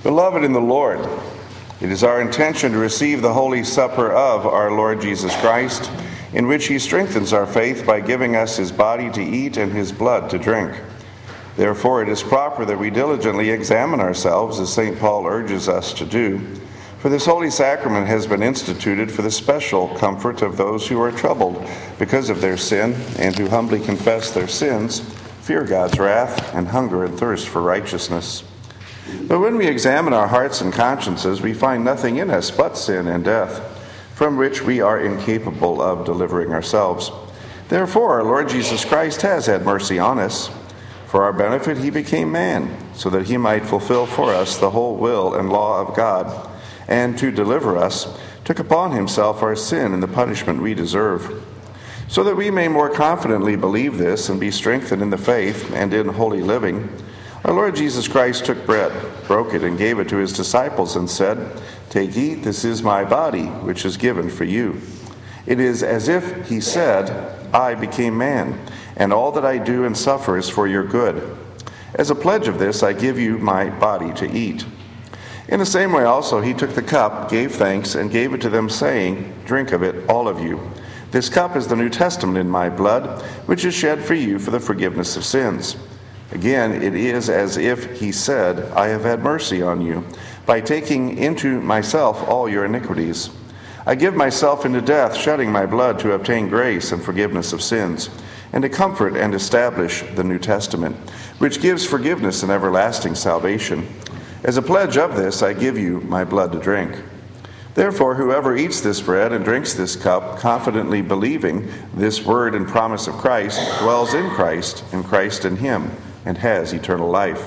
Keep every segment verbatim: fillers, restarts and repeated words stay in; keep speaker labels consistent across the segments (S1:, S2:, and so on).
S1: Beloved in the Lord, it is our intention to receive the Holy Supper of our Lord Jesus Christ, in which he strengthens our faith by giving us his body to eat and his blood to drink. Therefore, it is proper that we diligently examine ourselves, as Saint Paul urges us to do, for this holy sacrament has been instituted for the special comfort of those who are troubled because of their sin, and who humbly confess their sins, fear God's wrath, and hunger and thirst for righteousness. But when we examine our hearts and consciences, we find nothing in us but sin and death, from which we are incapable of delivering ourselves. Therefore, our Lord Jesus Christ has had mercy on us. For our benefit he became man, so that he might fulfill for us the whole will and law of God, and to deliver us, took upon himself our sin and the punishment we deserve. So that we may more confidently believe this and be strengthened in the faith and in holy living, our Lord Jesus Christ took bread, broke it, and gave it to his disciples, and said, "Take, eat, this is my body, which is given for you." It is as if he said, "I became man, and all that I do and suffer is for your good. As a pledge of this, I give you my body to eat." In the same way also he took the cup, gave thanks, and gave it to them, saying, "Drink of it, all of you. This cup is the New Testament in my blood, which is shed for you for the forgiveness of sins." Again, it is as if he said, "I have had mercy on you, by taking into myself all your iniquities. I give myself into death, shedding my blood to obtain grace and forgiveness of sins, and to comfort and establish the New Testament, which gives forgiveness and everlasting salvation. As a pledge of this, I give you my blood to drink. Therefore, whoever eats this bread and drinks this cup, confidently believing this word and promise of Christ, dwells in Christ, and Christ in him, and has eternal life.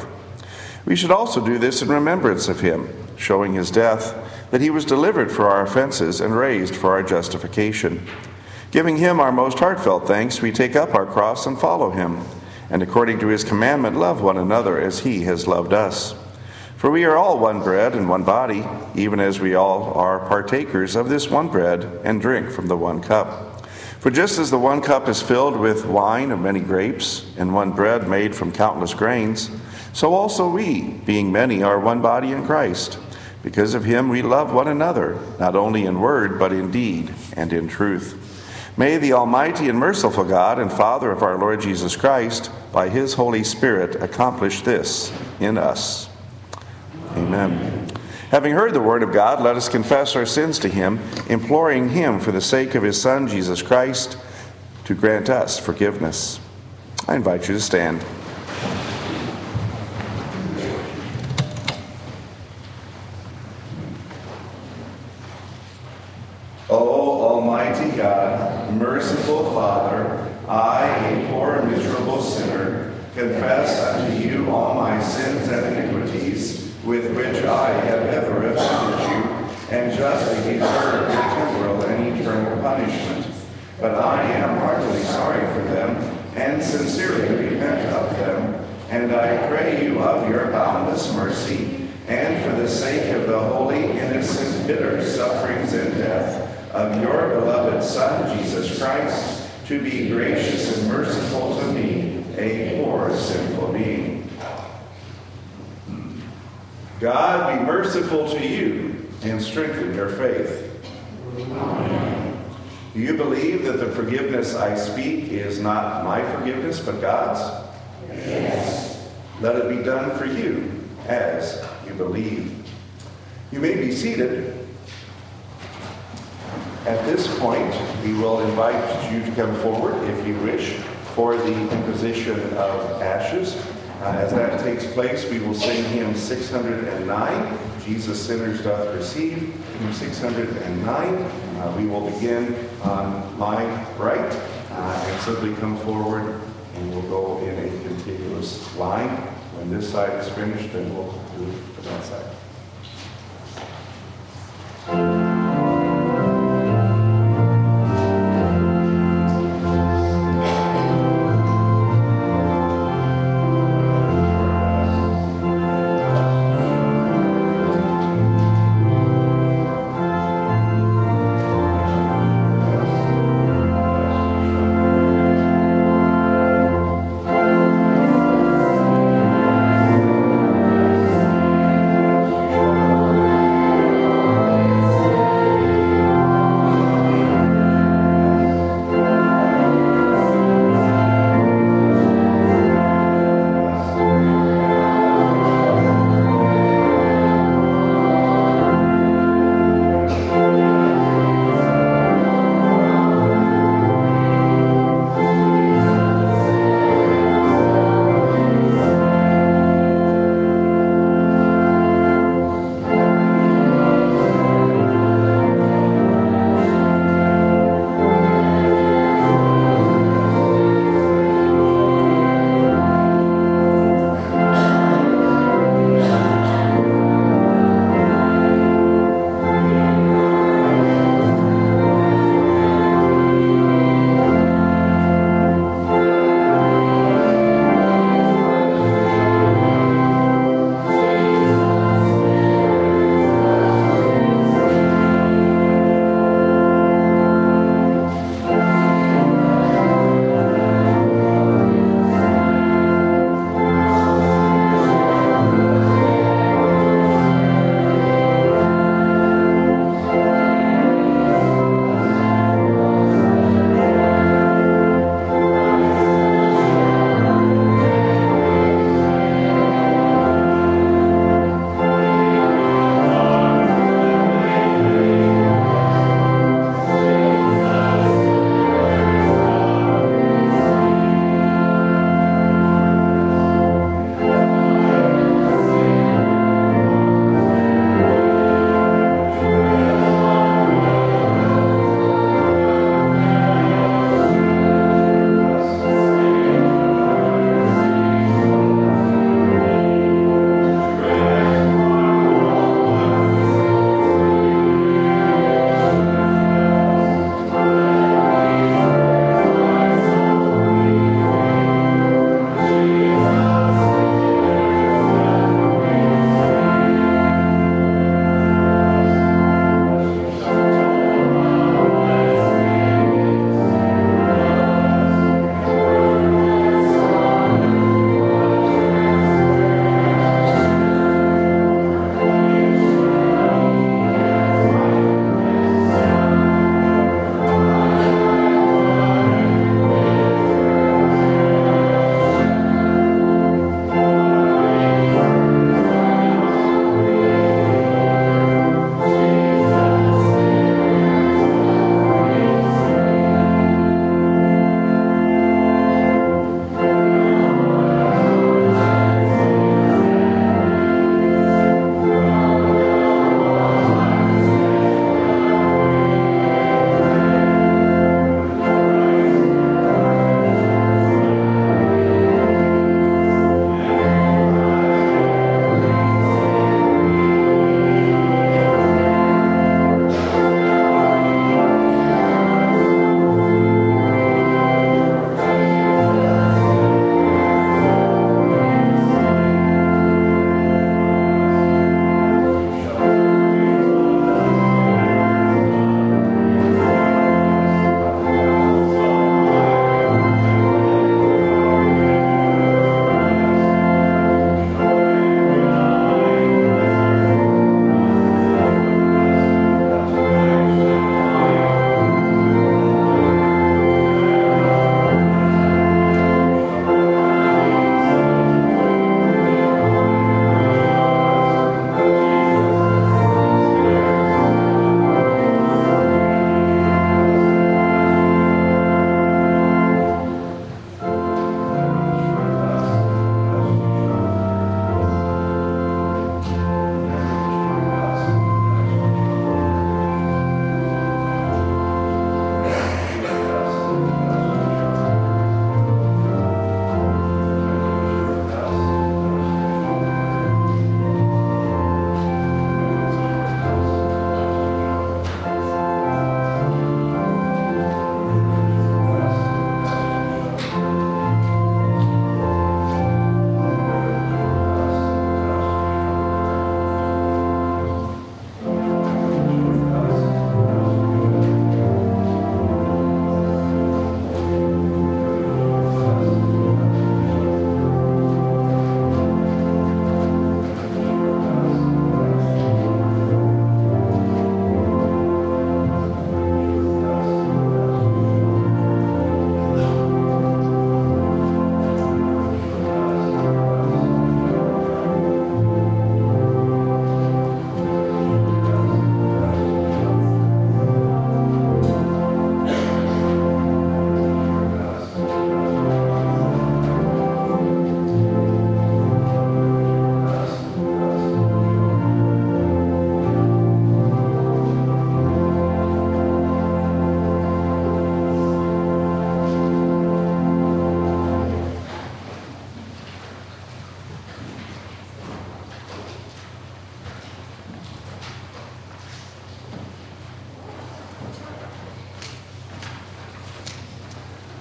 S1: We should also do this in remembrance of him, showing his death, that he was delivered for our offenses and raised for our justification. Giving him our most heartfelt thanks, we take up our cross and follow him, and according to his commandment love one another as he has loved us. For we are all one bread and one body, even as we all are partakers of this one bread and drink from the one cup. For just as the one cup is filled with wine of many grapes, and one bread made from countless grains, so also we, being many, are one body in Christ. Because of him we love one another, not only in word, but in deed and in truth. May the Almighty and merciful God and Father of our Lord Jesus Christ, by his Holy Spirit, accomplish this in us. Amen. Having heard the word of God, let us confess our sins to him, imploring him for the sake of his Son, Jesus Christ, to grant us forgiveness. I invite you to stand. O Almighty God, merciful Father, I, a poor and miserable sinner, confess unto you all my sins and iniquities, with which I have ever offended you, and justly deserve your temporal and eternal punishment. But I am heartily sorry for them, and sincerely repent of them, and I pray you of your boundless mercy, and for the sake of the holy, innocent, bitter sufferings and death of your beloved Son, Jesus Christ, to be gracious and merciful to me, a poor, sinful being. God be merciful to you and strengthen your faith. Amen. Do you believe that the forgiveness I speak is not my forgiveness, but God's? Yes. Let it be done for you as you believe. You may be seated. At this point, we will invite you to come forward, if you wish, for the imposition of ashes. Uh, as that takes place, we will sing hymn six hundred nine, Jesus Sinners Doth Receive, hymn six hundred nine. Uh, we will begin on my right uh, and simply come forward, and we'll go in a contiguous line. When this side is finished, then we'll do that side.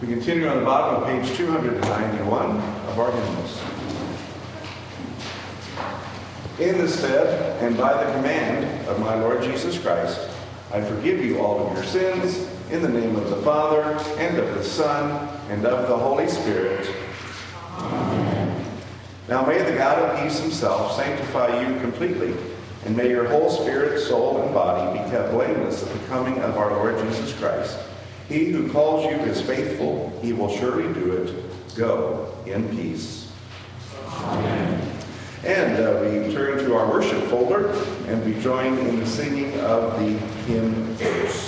S1: We continue on the bottom of page two hundred ninety-one of our hymnals. In the stead and by the command of my Lord Jesus Christ, I forgive you all of your sins, in the name of the Father, and of the Son, and of the Holy Spirit. Amen. Now may the God of peace himself sanctify you completely, and may your whole spirit, soul, and body be kept blameless at the coming of our Lord Jesus Christ. He who calls you is faithful. He will surely do it. Go in peace. Amen. And uh, we turn to our worship folder, and we join in the singing of the hymn verse.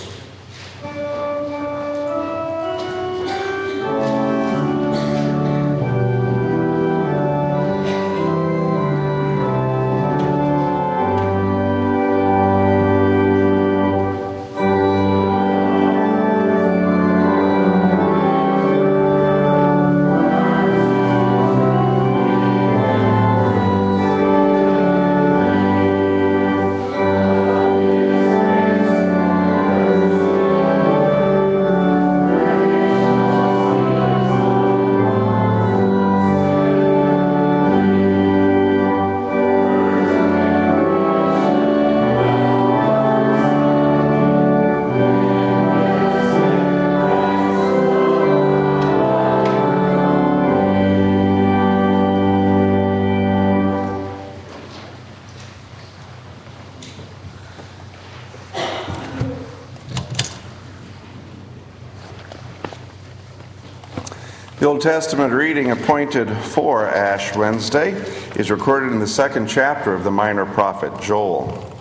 S1: The Old Testament reading appointed for Ash Wednesday is recorded in the second chapter of the minor prophet Joel.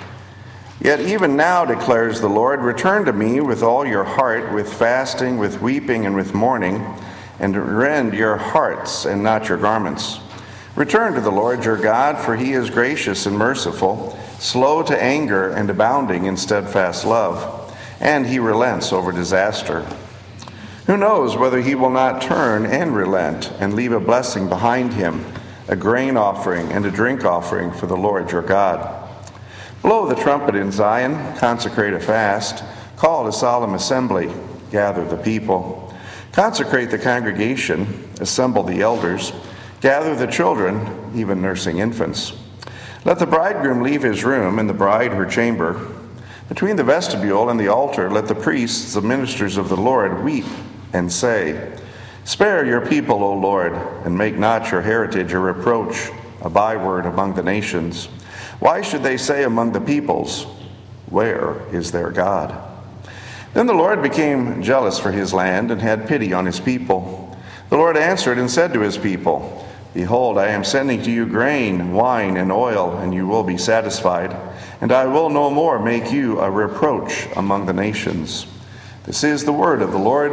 S1: Yet even now, declares the Lord, return to me with all your heart, with fasting, with weeping, and with mourning, and rend your hearts and not your garments. Return to the Lord your God, for he is gracious and merciful, slow to anger and abounding in steadfast love, and he relents over disaster. Who knows whether he will not turn and relent and leave a blessing behind him, a grain offering and a drink offering for the Lord your God. Blow the trumpet in Zion, consecrate a fast, call a solemn assembly, gather the people. Consecrate the congregation, assemble the elders, gather the children, even nursing infants. Let the bridegroom leave his room and the bride her chamber. Between the vestibule and the altar, let the priests, the ministers of the Lord, weep and say, spare your people, O Lord, and make not your heritage a reproach, a byword among the nations. Why should they say among the peoples, where is their God? Then the Lord became jealous for his land and had pity on his people. The Lord answered and said to his people, behold, I am sending to you grain, wine, and oil, and you will be satisfied, and I will no more make you a reproach among the nations. This is the word of the Lord.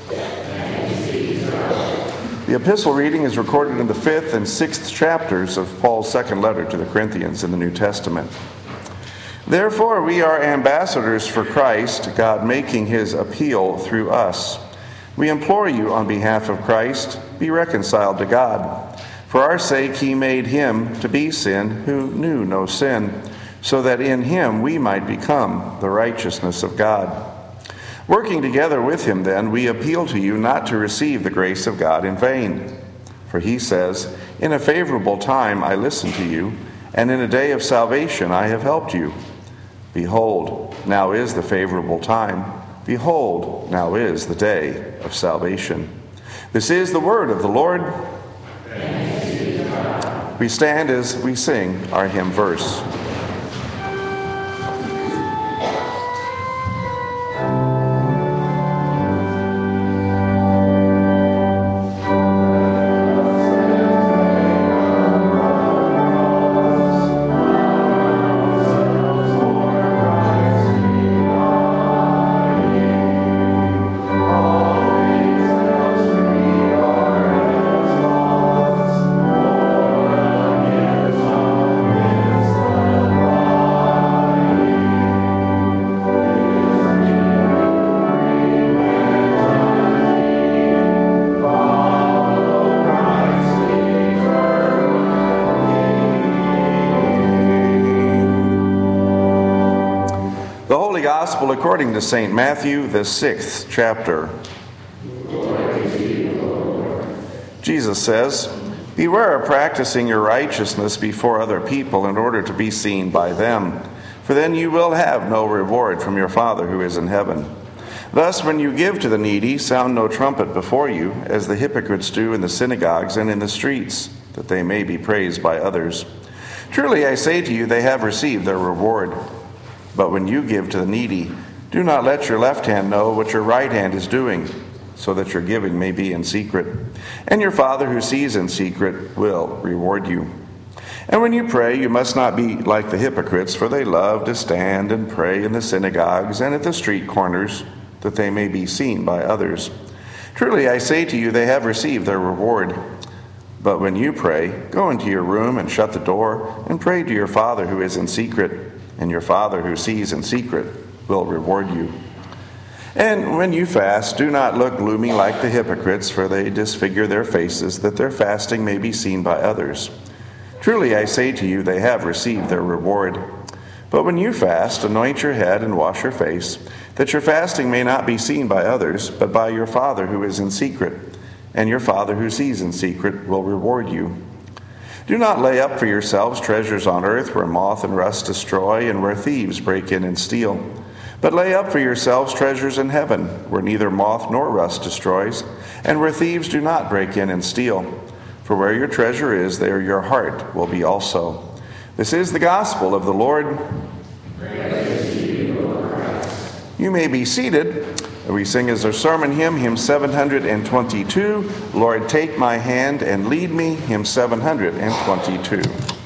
S1: The epistle reading is recorded in the fifth and sixth chapters of Paul's second letter to the Corinthians in the New Testament. Therefore, we are ambassadors for Christ, God making his appeal through us. We implore you on behalf of Christ, be reconciled to God. For our sake he made him to be sin who knew no sin, so that in him we might become the righteousness of God. Working together with him, then, we appeal to you not to receive the grace of God in vain. For he says, in a favorable time I listened to you, and in a day of salvation I have helped you. Behold, now is the favorable time. Behold, now is the day of salvation. This is the word of the Lord. We stand as we sing our hymn verse.
S2: Gospel according to Saint Matthew, the sixth chapter.
S1: Jesus says, "Beware of practicing your righteousness before other people in order to be seen by them, for then you will have no reward from your Father who is in heaven. Thus, when you give to the needy, sound no trumpet before you, as the hypocrites do in the synagogues and in the streets, that they may be praised by others. Truly, I say to you, they have received their reward. But when you give to the needy, do not let your left hand know what your right hand is doing, so that your giving may be in secret. And your Father who sees in secret will reward you. And when you pray, you must not be like the hypocrites, for they love to stand and pray in the synagogues and at the street corners, that they may be seen by others. Truly, I say to you, they have received their reward. But when you pray, go into your room and shut the door, and pray to your Father who is in secret, and your Father who sees in secret will reward you. And when you fast, do not look gloomy like the hypocrites, for they disfigure their faces, that their fasting may be seen by others. Truly, I say to you, they have received their reward. But when you fast, anoint your head and wash your face, that your fasting may not be seen by others, but by your Father who is in secret. And your Father who sees in secret will reward you. Do not lay up for yourselves treasures on earth, where moth and rust destroy, and where thieves break in and steal. But lay up for yourselves treasures in heaven, where neither moth nor rust destroys, and where thieves do not break in and steal. For where your treasure is, there your heart will be also. This is the gospel of the Lord.
S2: Praise to you, Lord Christ.
S1: You may be seated. We sing as our sermon hymn, hymn seven hundred twenty-two, Lord, Take My Hand and Lead Me, hymn seven hundred twenty-two.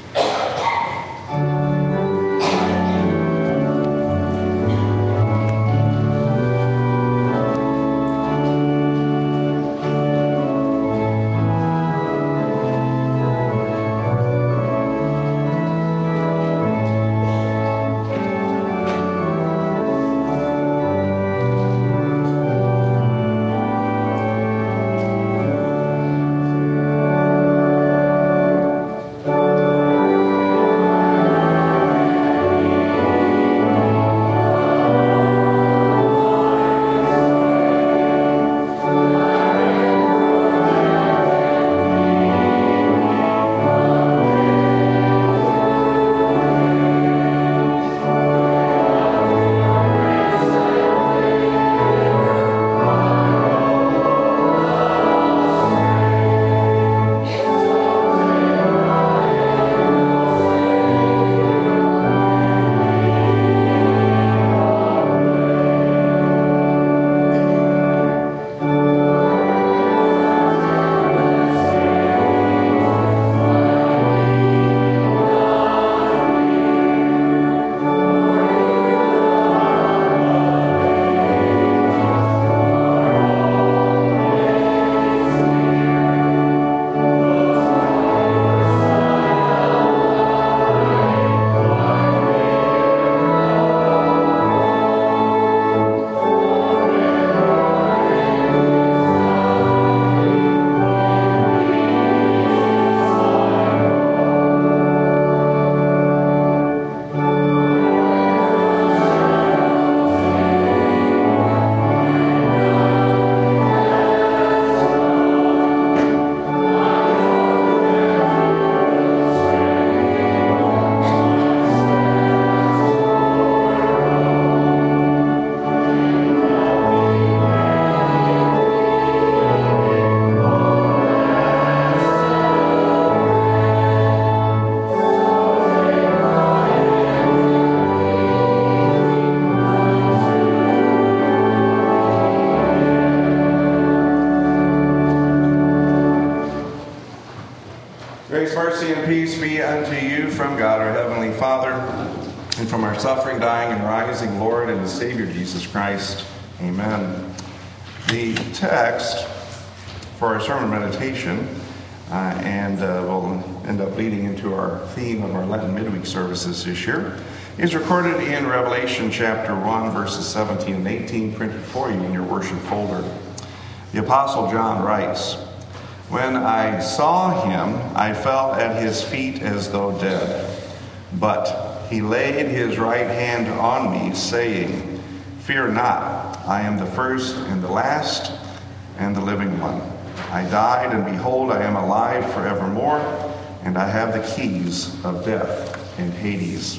S1: Grace, mercy, and peace be unto you from God our Heavenly Father, and from our suffering, dying, and rising Lord and Savior Jesus Christ. Amen. The text for our sermon meditation, uh, and uh, will end up leading into our theme of our Lenten midweek services this year, is recorded in Revelation chapter one, verses seventeen and eighteen, printed for you in your worship folder. The Apostle John writes, "When I saw him, I fell at his feet as though dead. But he laid his right hand on me, saying, 'Fear not, I am the first and the last and the living one. I died, and behold, I am alive forevermore, and I have the keys of death and Hades.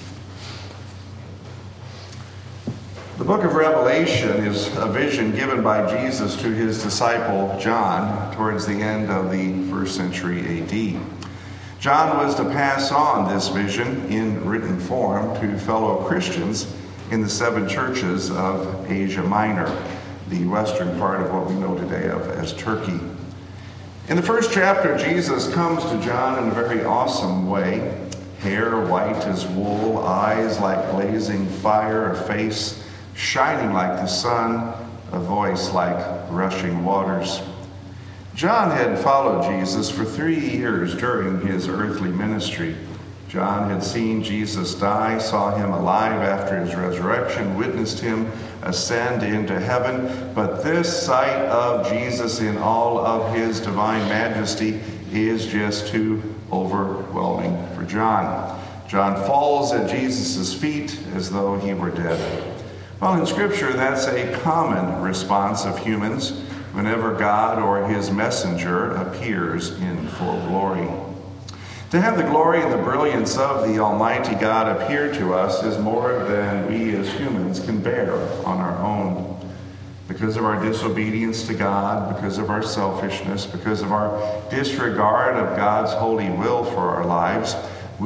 S1: The book of Revelation is a vision given by Jesus to his disciple John towards the end of the first century A D. John was to pass on this vision in written form to fellow Christians in the seven churches of Asia Minor, the western part of what we know today of as Turkey. In the first chapter, Jesus comes to John in a very awesome way. Hair white as wool, eyes like blazing fire, a face shining like the sun, a voice like rushing waters. John had followed Jesus for three years during his earthly ministry. John had seen Jesus die, saw him alive after his resurrection, witnessed him ascend into heaven. But this sight of Jesus in all of his divine majesty is just too overwhelming for John. John falls at Jesus' feet as though he were dead. Well, in Scripture, that's a common response of humans whenever God or his messenger appears in full glory. To have the glory and the brilliance of the Almighty God appear to us is more than we as humans can bear on our own. Because of our disobedience to God, because of our selfishness, because of our disregard of God's holy will for our lives,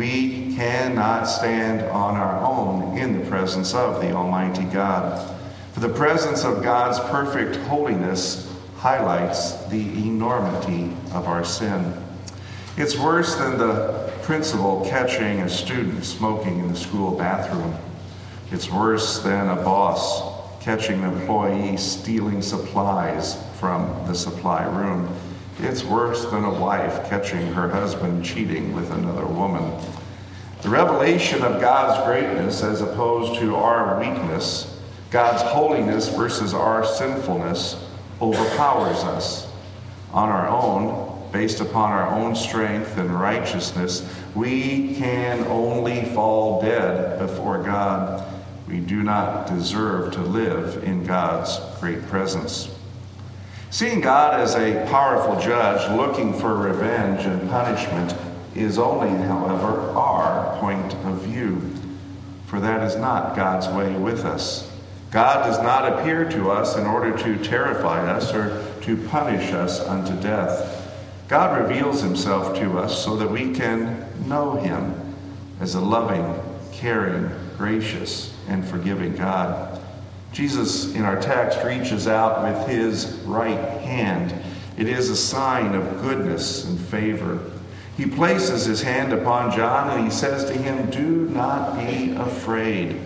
S1: we cannot stand on our own in the presence of the Almighty God. For the presence of God's perfect holiness highlights the enormity of our sin. It's worse than the principal catching a student smoking in the school bathroom. It's worse than a boss catching an employee stealing supplies from the supply room. It's worse than a wife catching her husband cheating with another woman. The revelation of God's greatness as opposed to our weakness, God's holiness versus our sinfulness, overpowers us. On our own, based upon our own strength and righteousness, we can only fall dead before God. We do not deserve to live in God's great presence. Seeing God as a powerful judge looking for revenge and punishment is only, however, our point of view. For that is not God's way with us. God does not appear to us in order to terrify us or to punish us unto death. God reveals himself to us so that we can know him as a loving, caring, gracious, and forgiving God. Jesus, in our text, reaches out with his right hand. It is a sign of goodness and favor. He places his hand upon John and he says to him, "Do not be afraid."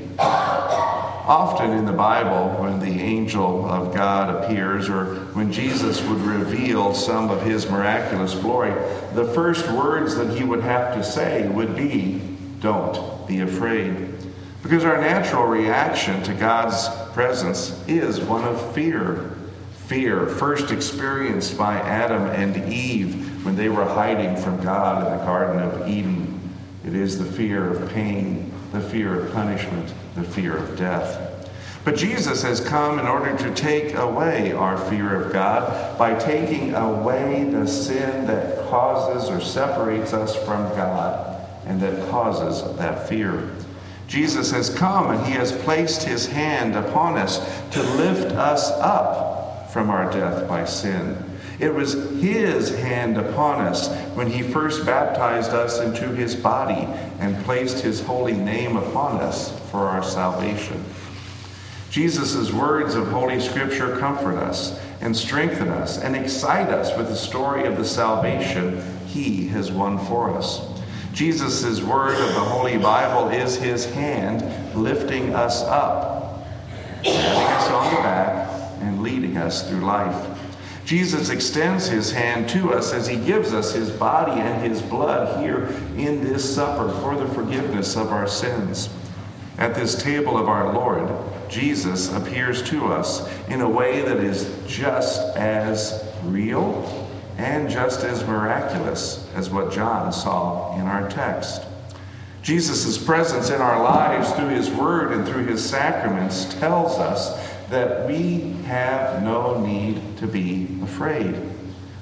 S1: Often in the Bible, when the angel of God appears or when Jesus would reveal some of his miraculous glory, the first words that he would have to say would be, "Don't be afraid." Because our natural reaction to God's presence is one of fear. Fear, first experienced by Adam and Eve when they were hiding from God in the Garden of Eden. It is the fear of pain, the fear of punishment, the fear of death. But Jesus has come in order to take away our fear of God by taking away the sin that causes or separates us from God and that causes that fear. Jesus has come and he has placed his hand upon us to lift us up from our death by sin. It was his hand upon us when he first baptized us into his body and placed his holy name upon us for our salvation. Jesus' words of Holy Scripture comfort us and strengthen us and excite us with the story of the salvation he has won for us. Jesus' word of the Holy Bible is his hand lifting us up, patting us on the back, and leading us through life. Jesus extends his hand to us as he gives us his body and his blood here in this supper for the forgiveness of our sins. At this table of our Lord, Jesus appears to us in a way that is just as real and just as miraculous as what John saw in our text. Jesus' presence in our lives through his word and through his sacraments tells us that we have no need to be afraid.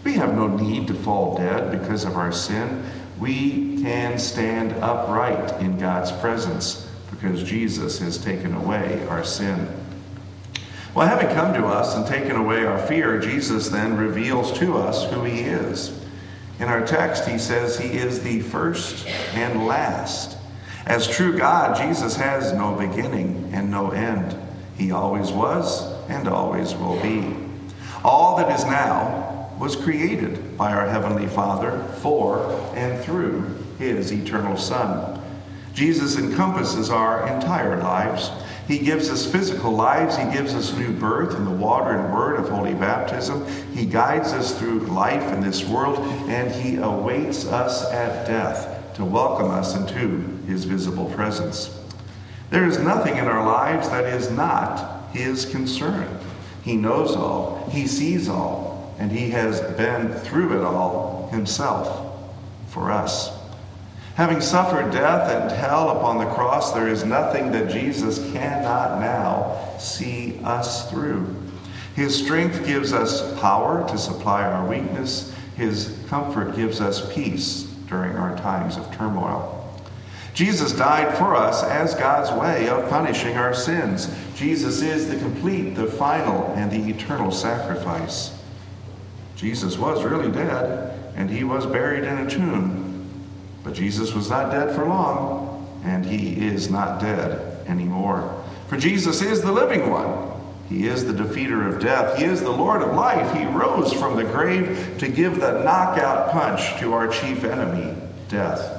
S1: We have no need to fall dead because of our sin. We can stand upright in God's presence because Jesus has taken away our sin. Well, having come to us and taken away our fear, Jesus then reveals to us who he is. In our text, he says he is the first and last. As true God, Jesus has no beginning and no end. He always was and always will be. All that is now was created by our Heavenly Father for and through his eternal Son. Jesus encompasses our entire lives. He gives us physical lives. He gives us new birth in the water and word of holy baptism. He guides us through life in this world, and he awaits us at death to welcome us into his visible presence. There is nothing in our lives that is not his concern. He knows all, he sees all, and he has been through it all himself for us. Having suffered death and hell upon the cross, there is nothing that Jesus cannot now see us through. His strength gives us power to supply our weakness. His comfort gives us peace during our times of turmoil. Jesus died for us as God's way of punishing our sins. Jesus is the complete, the final, and the eternal sacrifice. Jesus was really dead, and he was buried in a tomb. But Jesus was not dead for long, and he is not dead anymore. For Jesus is the living one. He is the defeater of death. He is the Lord of life. He rose from the grave to give the knockout punch to our chief enemy, death.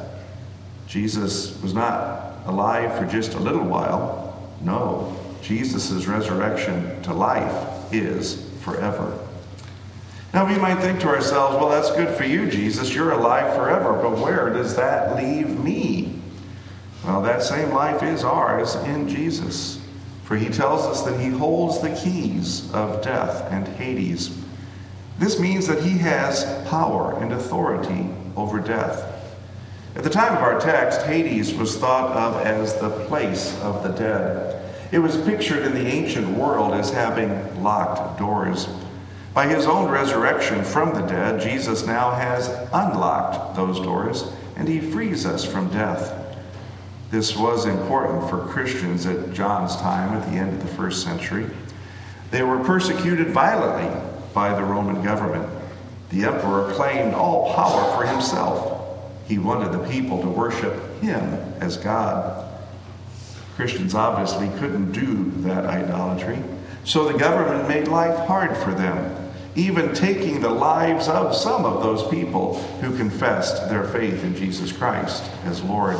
S1: Jesus was not alive for just a little while. No, Jesus' resurrection to life is forever. Now we might think to ourselves, well, that's good for you, Jesus. You're alive forever. But where does that leave me? Well, that same life is ours in Jesus. For he tells us that he holds the keys of death and Hades. This means that he has power and authority over death. At the time of our text, Hades was thought of as the place of the dead. It was pictured in the ancient world as having locked doors. By his own resurrection from the dead, Jesus now has unlocked those doors, and he frees us from death. This was important for Christians at John's time at the end of the first century. They were persecuted violently by the Roman government. The emperor claimed all power for himself. He wanted the people to worship him as God. Christians obviously couldn't do that idolatry, so the government made life hard for them, even taking the lives of some of those people who confessed their faith in Jesus Christ as Lord.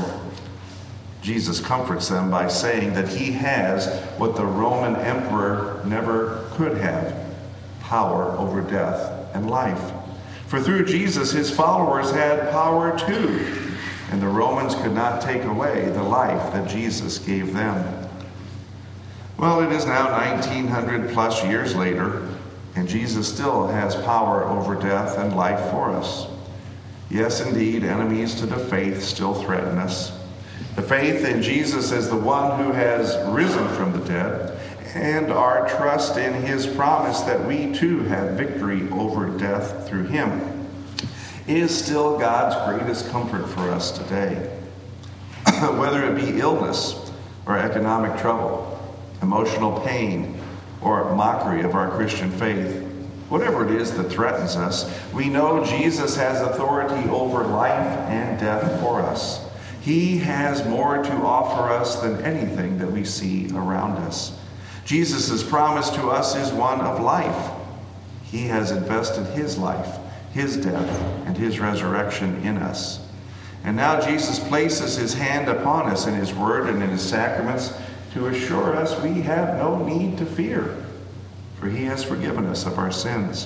S1: Jesus comforts them by saying that he has what the Roman emperor never could have, power over death and life. For through Jesus, his followers had power too, and the Romans could not take away the life that Jesus gave them. Well, it is now nineteen hundred plus years later, and Jesus still has power over death and life for us. Yes, indeed, enemies to the faith still threaten us. The faith in Jesus as the one who has risen from the dead, and our trust in his promise that we too have victory over death through him, is still God's greatest comfort for us today. Whether it be illness or economic trouble, emotional pain, or mockery of our Christian faith, whatever it is that threatens us, we know Jesus has authority over life and death for us. He has more to offer us than anything that we see around us. Jesus' promise to us is one of life. He has invested his life, his death, and his resurrection in us. And now Jesus places his hand upon us in his word and in his sacraments to assure us we have no need to fear, for he has forgiven us of our sins.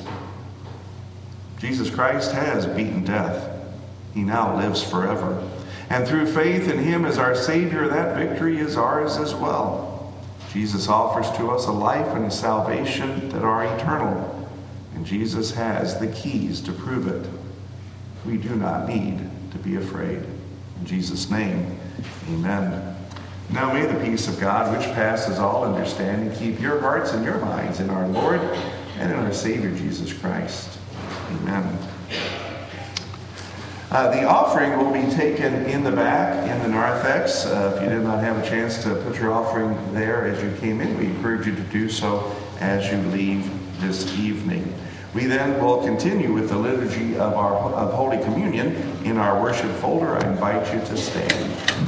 S1: Jesus Christ has beaten death. He now lives forever. And through faith in him as our Savior, that victory is ours as well. Jesus offers to us a life and a salvation that are eternal, and Jesus has the keys to prove it. We do not need to be afraid. In Jesus' name, amen. Now may the peace of God, which passes all understanding, keep your hearts and your minds in our Lord and in our Savior Jesus Christ. Amen. Uh, the offering will be taken in the back in the narthex. Uh, if you did not have a chance to put your offering there as you came in, we encourage you to do so as you leave this evening. We then will continue with the liturgy of our of Holy Communion in our worship folder. I invite you to stand.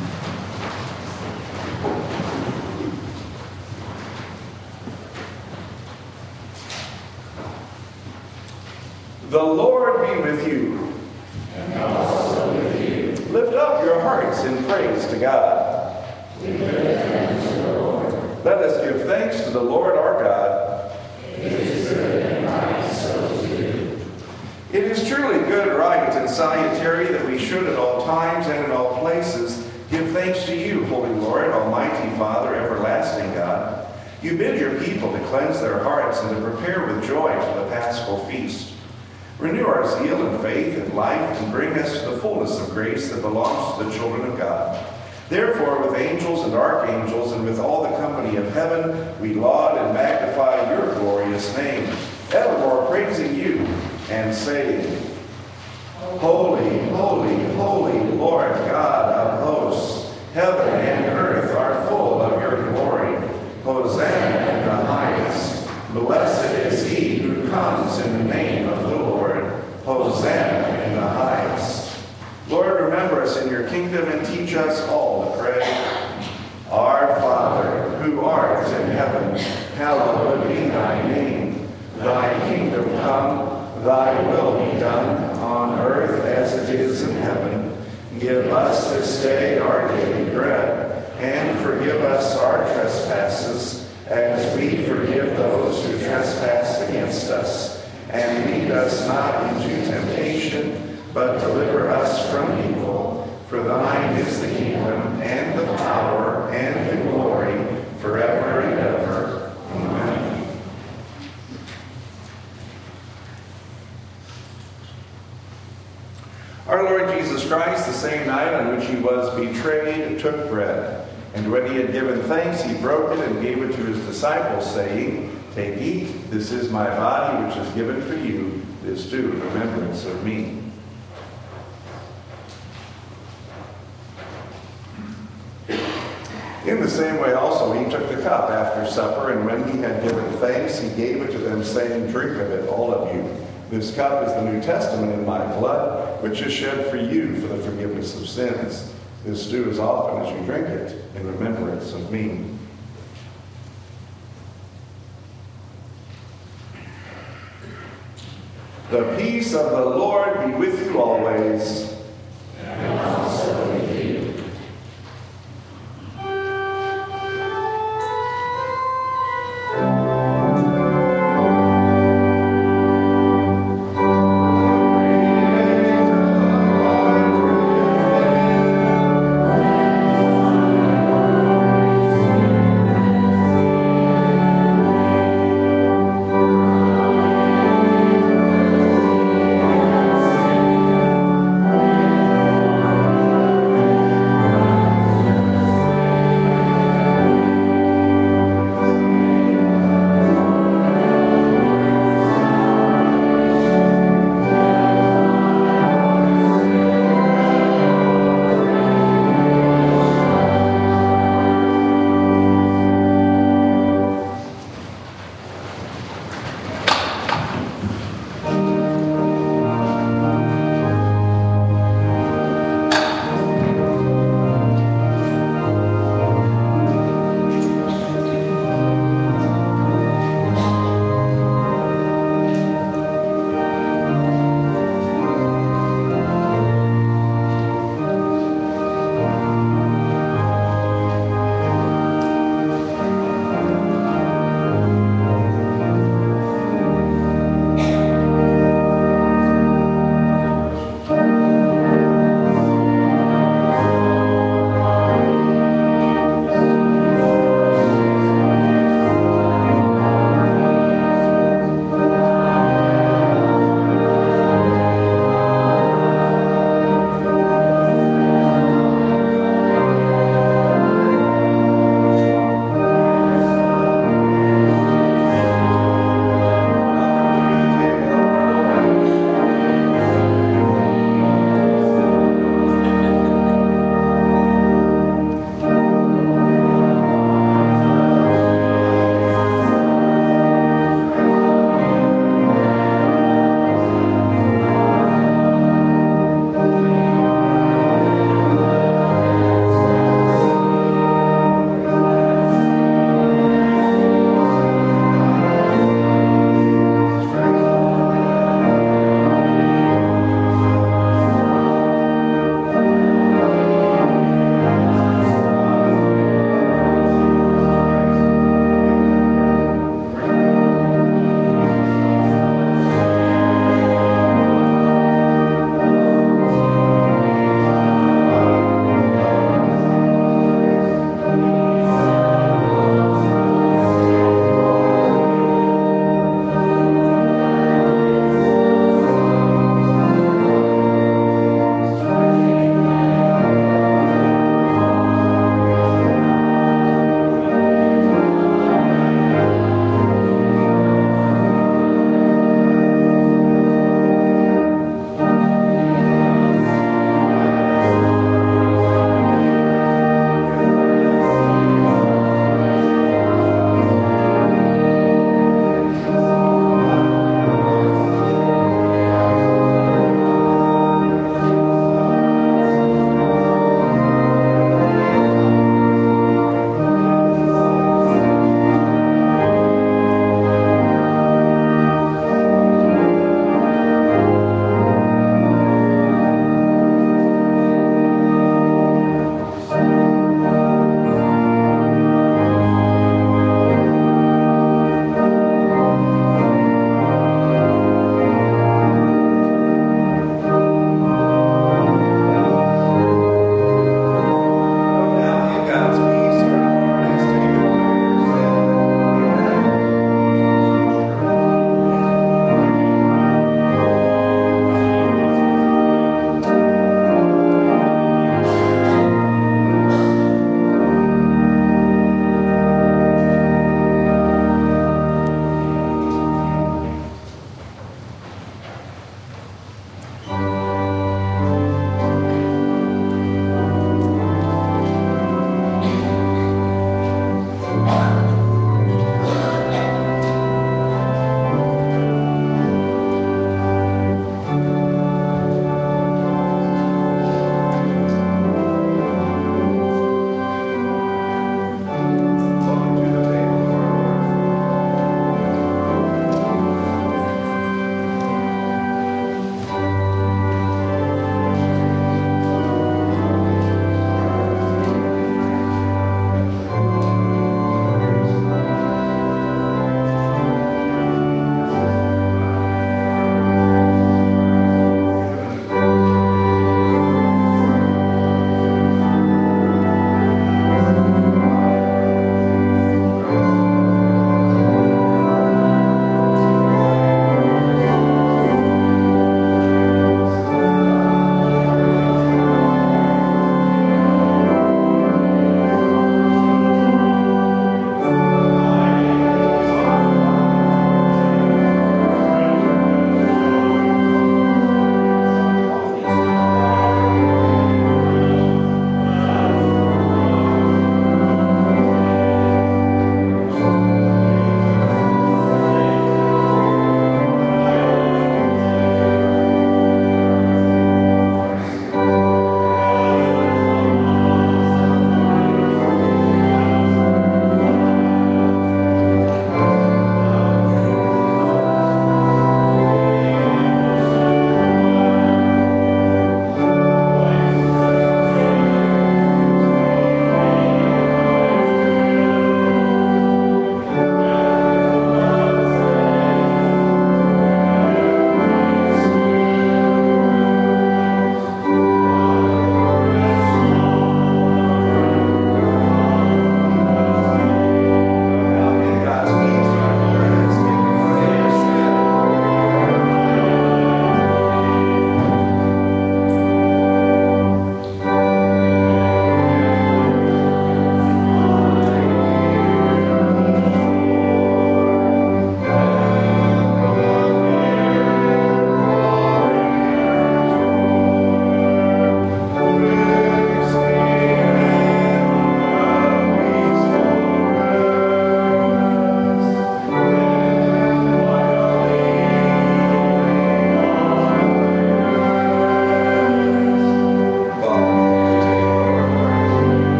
S1: The Lord be with you.
S2: And also with you.
S1: Lift up your hearts in praise to God.
S2: We give thanks to the Lord.
S1: Let us give thanks to the Lord our God.
S2: It is good and right so to do.
S1: It is truly good, right, and salutary that we should at all times and in all places give thanks to you, Holy Lord, Almighty Father, everlasting God. You bid your people to cleanse their hearts and to prepare with joy for the Paschal feast. Renew our zeal and faith and life and bring us to the fullness of grace that belongs to the children of God. Therefore, with angels and archangels and with all the company of heaven, we laud and magnify your glorious name, evermore praising you and saying, Holy, holy, holy, Lord God of hosts, heaven and earth are full of your glory. Hosanna in the highest. Blessed is he who comes in the name of the Lord. Hosanna in the highest. Lord, remember us in your kingdom and teach us all to pray. Our Father, who art in heaven, hallowed be thy name. Thy kingdom come, thy will be done, on earth as it is in heaven. Give us this day our daily bread, and forgive us our trespasses, as we forgive those who trespass against us. And lead us not into temptation, but deliver us from evil. For thine is the kingdom, and the power, and the glory, forever and ever. Amen. Our Lord Jesus Christ, the same night on which he was betrayed, took bread. And when he had given thanks, he broke it and gave it to his disciples, saying, Take, eat, this is my body, which is given for you. This do in remembrance of me. In the same way also he took the cup after supper, and when he had given thanks, he gave it to them, saying, Drink of it, all of you. This cup is the New Testament in my blood, which is shed for you for the forgiveness of sins. This do as often as you drink it in remembrance of me. The peace of the Lord be with you always.
S2: And also with you.
S3: Amen.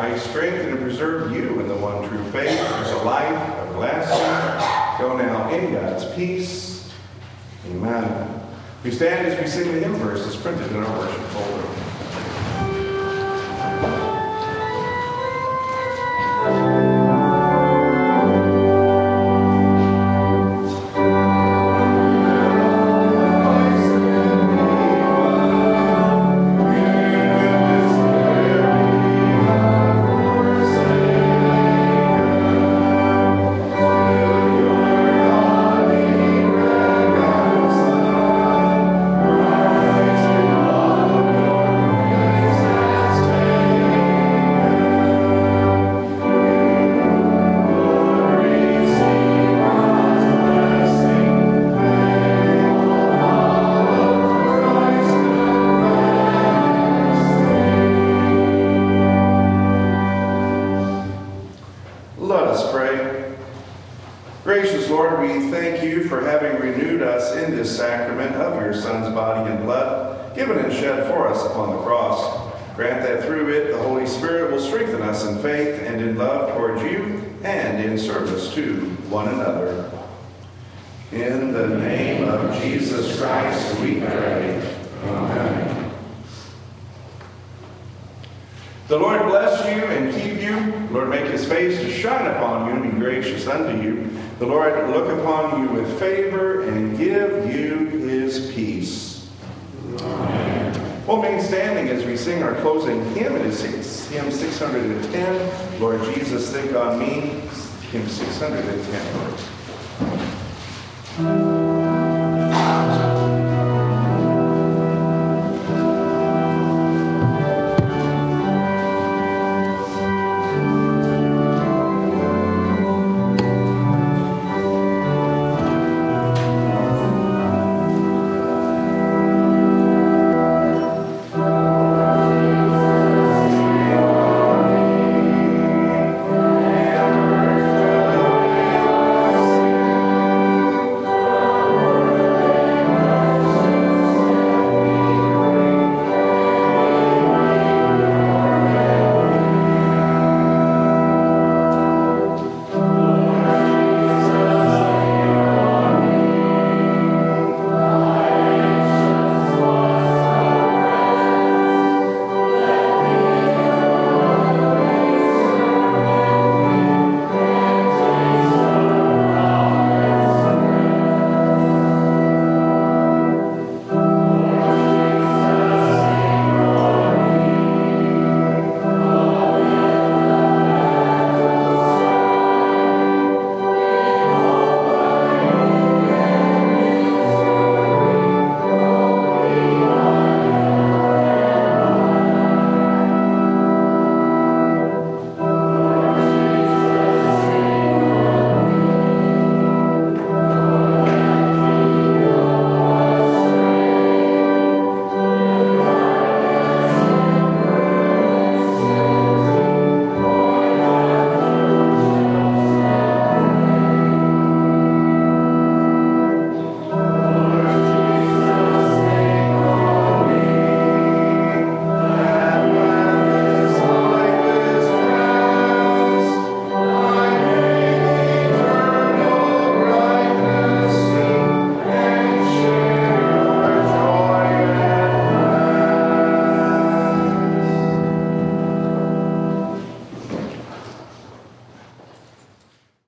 S1: I strengthen and preserve you in the one true faith, for the life everlasting. Go now in God's peace. Amen. We stand as we sing the hymn verse as printed in our worship folder. The Lord bless you and keep you. The Lord make his face to shine upon you and be gracious unto you. The Lord look upon you with favor and give you his peace. Amen. We'll remain standing as we sing our closing hymn. It is hymn six hundred ten. Lord Jesus, think on me. Hymn six hundred ten.